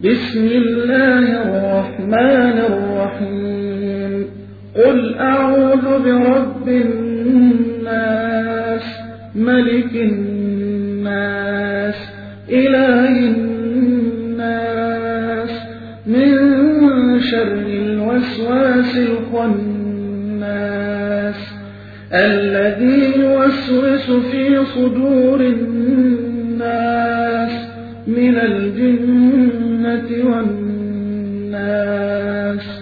بسم الله الرحمن الرحيم قل أعوذ برب الناس ملك الناس إله الناس من شر الوسواس الخناس الذي يوسوس في صدور الناس من الجنة والناس